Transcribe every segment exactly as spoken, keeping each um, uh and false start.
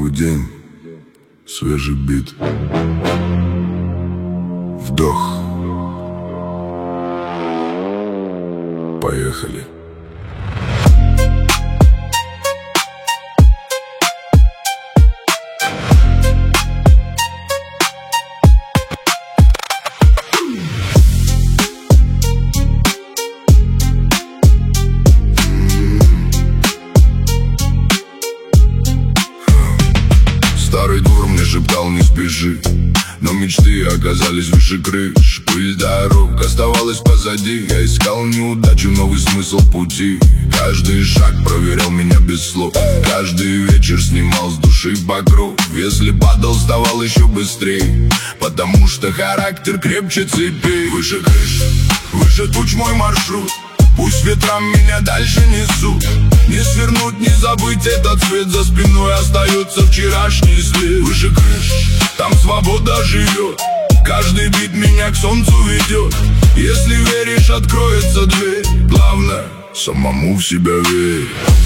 Новый день, свежий бит. Вдох. Поехали. Старый двор мне шептал: не спеши, но мечты оказались выше крыш. Пыль дорог оставалась позади. Я искал неудачу, новый смысл пути. Каждый шаг проверял меня без слов. Каждый вечер снимал с души покров. Если падал, вставал еще быстрее, потому что характер крепче цепей. Выше крыш, выше туч мой маршрут. Пусть ветрам меня дальше несут. Не свернуть, не забыть этот свет. За спиной остается вчерашний след. Выше крыш, там свобода живет. Каждый бит меня к солнцу ведет. Если веришь, откроется дверь. Главное, самому в себя верь.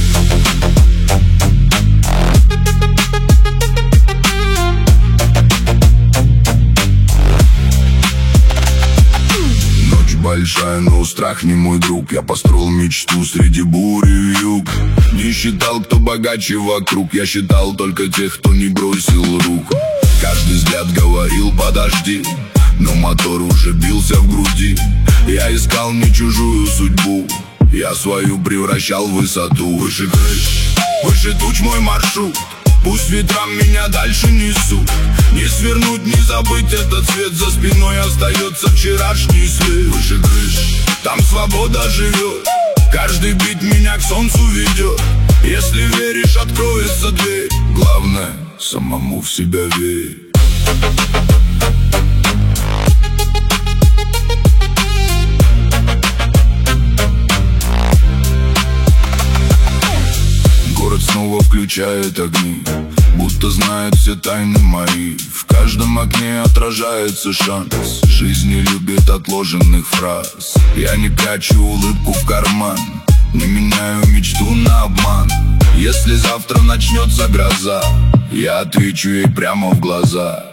Большая, но страх не мой друг. Я построил мечту среди бури и вьюг. Не считал, кто богаче вокруг. Я считал только тех, кто не бросил рук. Каждый взгляд говорил: подожди, но мотор уже бился в груди. Я искал не чужую судьбу, я свою превращал в высоту. Выше крыш, выше туч мой маршрут. Пусть ветрам меня дальше несут. Не свернуть, не забыть этот свет. За спиной остается вчерашний след. Выше крыш, там свобода живет. Каждый бит меня к солнцу ведет. Если веришь, откроется дверь. Главное, самому в себя верь. Город снова включает огни, будто знает все тайны мои. В каждом окне отражается шанс. Жизнь не любит отложенных фраз. Я не прячу улыбку в карман, не меняю мечту на обман. Если завтра начнется гроза, я отвечу ей прямо в глаза.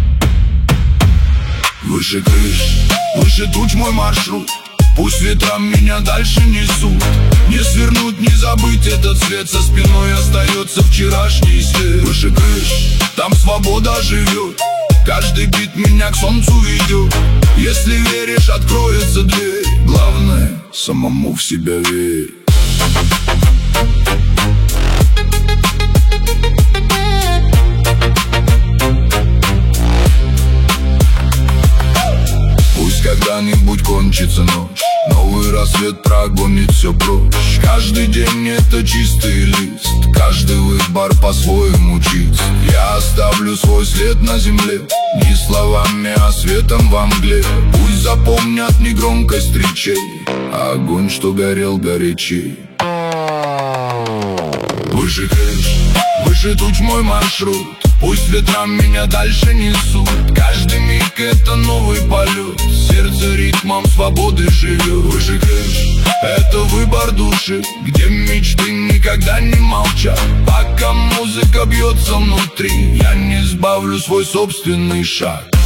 Выше крыш, выше туч мой маршрут. Пусть ветрам меня дальше несут. Не свернуть, не забыть этот свет. За спиной остается вчерашний след. Выше крыш, там свобода живет. Каждый бит меня к солнцу ведет. Если веришь, откроется дверь. Главное, самому в себя верь. Пусть когда-нибудь кончится ночь, новый рассвет прогонит все прочь. Каждый день это чистый лист. Каждый выбор по-своему чист. Я оставлю свой след на земле, не словами, а светом во мгле. Пусть запомнят не громкость речей, а огонь, что горел горячей. Выше крыш, выше туч мой маршрут. Пусть ветрам меня дальше несут. Каждый миг это новый полет. Сердце ритмом свободы живет. Выше крыш, это выбор души, где мечты никогда не молчат. Пока музыка бьется внутри, я не сбавлю свой собственный шаг.